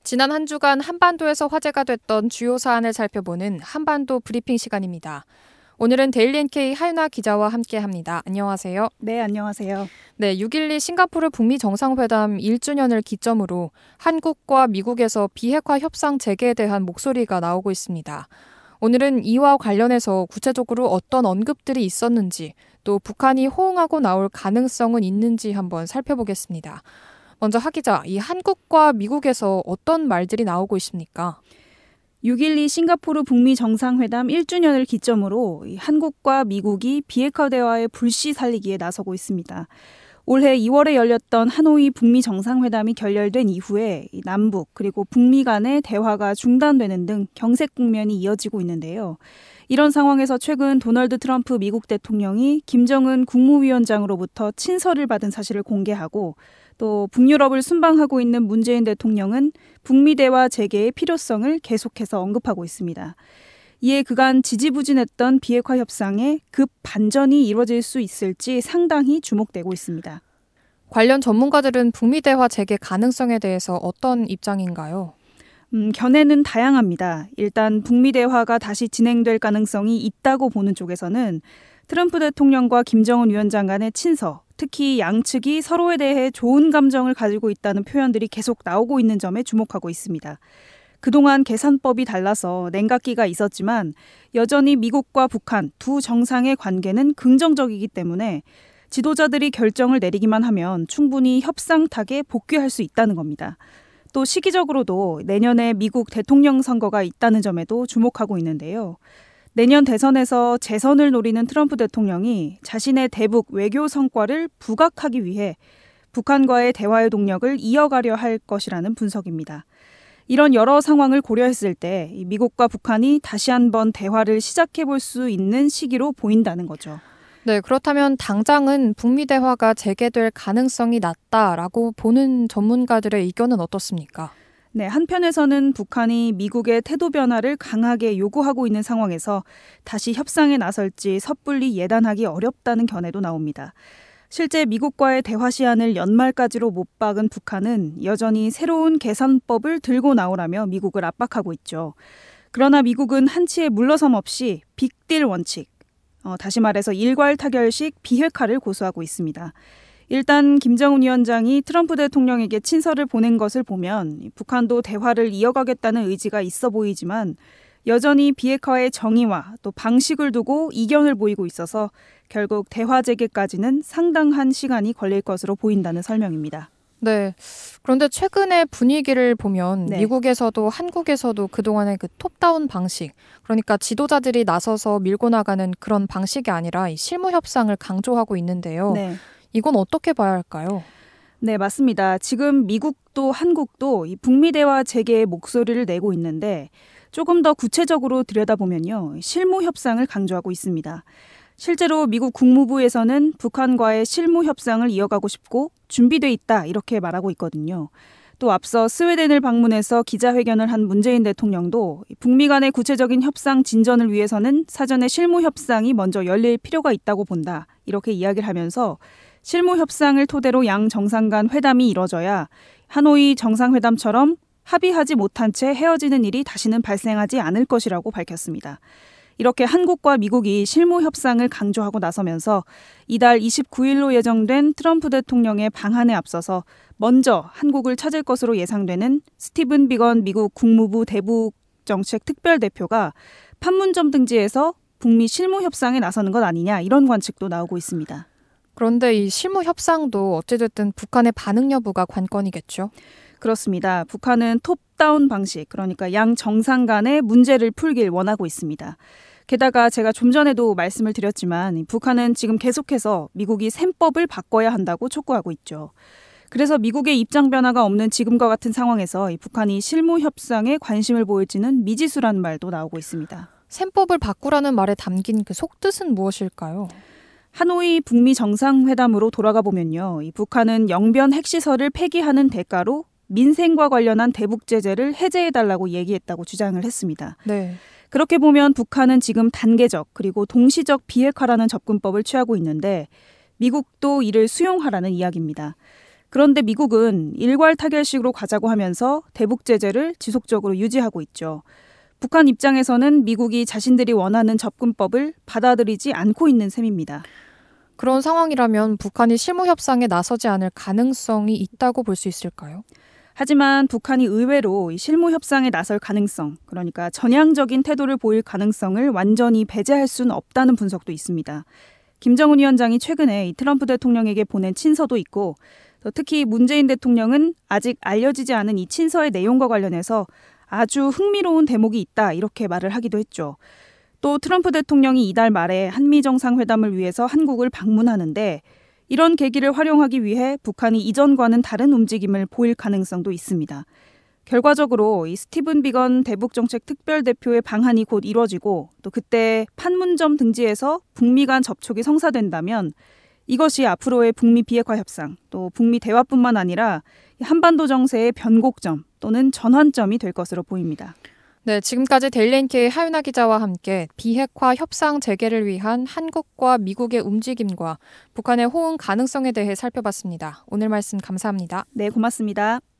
지난 한 주간 한반도에서 화제가 됐던 주요 사안을 살펴보는 한반도 브리핑 시간입니다. 오늘은 데일리 NK 하윤아 기자와 함께합니다. 안녕하세요. 네, 안녕하세요. 네, 6.12 싱가포르 북미 정상회담 1주년을 기점으로 한국과 미국에서 비핵화 협상 재개에 대한 목소리가 나오고 있습니다. 오늘은 이와 관련해서 구체적으로 어떤 언급들이 있었는지, 또 북한이 호응하고 나올 가능성은 있는지 한번 살펴보겠습니다. 먼저 하 기자, 이 한국과 미국에서 어떤 말들이 나오고 있습니까? 6.12 싱가포르 북미 정상회담 1주년을 기점으로 한국과 미국이 비핵화 대화의 불씨 살리기에 나서고 있습니다. 올해 2월에 열렸던 하노이 북미 정상회담이 결렬된 이후에 남북 그리고 북미 간의 대화가 중단되는 등 경색 국면이 이어지고 있는데요. 이런 상황에서 최근 도널드 트럼프 미국 대통령이 김정은 국무위원장으로부터 친서를 받은 사실을 공개하고 또 북유럽을 순방하고 있는 문재인 대통령은 북미 대화 재개의 필요성을 계속해서 언급하고 있습니다. 이에 그간 지지부진했던 비핵화 협상에 급 반전이 이루어질 수 있을지 상당히 주목되고 있습니다. 관련 전문가들은 북미 대화 재개 가능성에 대해서 어떤 입장인가요? 견해는 다양합니다. 일단 북미 대화가 다시 진행될 가능성이 있다고 보는 쪽에서는 트럼프 대통령과 김정은 위원장 간의 친서, 특히 양측이 서로에 대해 좋은 감정을 가지고 있다는 표현들이 계속 나오고 있는 점에 주목하고 있습니다. 그동안 계산법이 달라서 냉각기가 있었지만 여전히 미국과 북한 두 정상의 관계는 긍정적이기 때문에 지도자들이 결정을 내리기만 하면 충분히 협상탁에 복귀할 수 있다는 겁니다. 또 시기적으로도 내년에 미국 대통령 선거가 있다는 점에도 주목하고 있는데요. 내년 대선에서 재선을 노리는 트럼프 대통령이 자신의 대북 외교 성과를 부각하기 위해 북한과의 대화의 동력을 이어가려 할 것이라는 분석입니다. 이런 여러 상황을 고려했을 때 미국과 북한이 다시 한번 대화를 시작해 볼 수 있는 시기로 보인다는 거죠. 네, 그렇다면 당장은 북미 대화가 재개될 가능성이 낮다라고 보는 전문가들의 의견은 어떻습니까? 네, 한편에서는 북한이 미국의 태도 변화를 강하게 요구하고 있는 상황에서 다시 협상에 나설지 섣불리 예단하기 어렵다는 견해도 나옵니다. 실제 미국과의 대화 시한을 연말까지로 못 박은 북한은 여전히 새로운 계산법을 들고 나오라며 미국을 압박하고 있죠. 그러나 미국은 한치의 물러섬 없이 빅딜 원칙, 다시 말해서 일괄 타결식 비핵화를 고수하고 있습니다. 일단 김정은 위원장이 트럼프 대통령에게 친서를 보낸 것을 보면 북한도 대화를 이어가겠다는 의지가 있어 보이지만 여전히 비핵화의 정의와 또 방식을 두고 이견을 보이고 있어서 결국 대화 재개까지는 상당한 시간이 걸릴 것으로 보인다는 설명입니다. 네. 그런데 최근의 분위기를 보면 네. 미국에서도 한국에서도 그동안의 그 톱다운 방식, 그러니까 지도자들이 나서서 밀고 나가는 그런 방식이 아니라 이 실무 협상을 강조하고 있는데요. 네. 이건 어떻게 봐야 할까요? 네, 맞습니다. 지금 미국도 한국도 이 북미 대화 재개의 목소리를 내고 있는데 조금 더 구체적으로 들여다보면요. 실무 협상을 강조하고 있습니다. 실제로 미국 국무부에서는 북한과의 실무 협상을 이어가고 싶고 준비돼 있다 이렇게 말하고 있거든요. 또 앞서 스웨덴을 방문해서 기자회견을 한 문재인 대통령도 북미 간의 구체적인 협상 진전을 위해서는 사전에 실무 협상이 먼저 열릴 필요가 있다고 본다 이렇게 이야기를 하면서 실무 협상을 토대로 양 정상 간 회담이 이뤄져야 하노이 정상회담처럼 합의하지 못한 채 헤어지는 일이 다시는 발생하지 않을 것이라고 밝혔습니다. 이렇게 한국과 미국이 실무 협상을 강조하고 나서면서 이달 29일로 예정된 트럼프 대통령의 방한에 앞서서 먼저 한국을 찾을 것으로 예상되는 스티븐 비건 미국 국무부 대북정책 특별대표가 판문점 등지에서 북미 실무 협상에 나서는 것 아니냐 이런 관측도 나오고 있습니다. 그런데 이 실무 협상도 어찌됐든 북한의 반응 여부가 관건이겠죠? 그렇습니다. 북한은 톱다운 방식, 그러니까 양 정상 간의 문제를 풀길 원하고 있습니다. 게다가 제가 좀 전에도 말씀을 드렸지만 북한은 지금 계속해서 미국이 셈법을 바꿔야 한다고 촉구하고 있죠. 그래서 미국의 입장 변화가 없는 지금과 같은 상황에서 북한이 실무 협상에 관심을 보일지는 미지수라는 말도 나오고 있습니다. 셈법을 바꾸라는 말에 담긴 그 속뜻은 무엇일까요? 하노이 북미 정상회담으로 돌아가 보면요. 이 북한은 영변 핵시설을 폐기하는 대가로 민생과 관련한 대북 제재를 해제해달라고 얘기했다고 주장을 했습니다. 네. 그렇게 보면 북한은 지금 단계적 그리고 동시적 비핵화라는 접근법을 취하고 있는데 미국도 이를 수용하라는 이야기입니다. 그런데 미국은 일괄 타결식으로 가자고 하면서 대북 제재를 지속적으로 유지하고 있죠. 북한 입장에서는 미국이 자신들이 원하는 접근법을 받아들이지 않고 있는 셈입니다. 그런 상황이라면 북한이 실무 협상에 나서지 않을 가능성이 있다고 볼 수 있을까요? 하지만 북한이 의외로 실무 협상에 나설 가능성, 그러니까 전향적인 태도를 보일 가능성을 완전히 배제할 수는 없다는 분석도 있습니다. 김정은 위원장이 최근에 이 트럼프 대통령에게 보낸 친서도 있고, 특히 문재인 대통령은 아직 알려지지 않은 이 친서의 내용과 관련해서 아주 흥미로운 대목이 있다 이렇게 말을 하기도 했죠. 또 트럼프 대통령이 이달 말에 한미 정상회담을 위해서 한국을 방문하는데 이런 계기를 활용하기 위해 북한이 이전과는 다른 움직임을 보일 가능성도 있습니다. 결과적으로 이 스티븐 비건 대북정책 특별대표의 방한이 곧 이뤄지고 또 그때 판문점 등지에서 북미 간 접촉이 성사된다면 이것이 앞으로의 북미 비핵화 협상 또 북미 대화뿐만 아니라 한반도 정세의 변곡점 또는 전환점이 될 것으로 보입니다. 네, 지금까지 데일리NK의 하윤아 기자와 함께 비핵화 협상 재개를 위한 한국과 미국의 움직임과 북한의 호응 가능성에 대해 살펴봤습니다. 오늘 말씀 감사합니다. 네, 고맙습니다.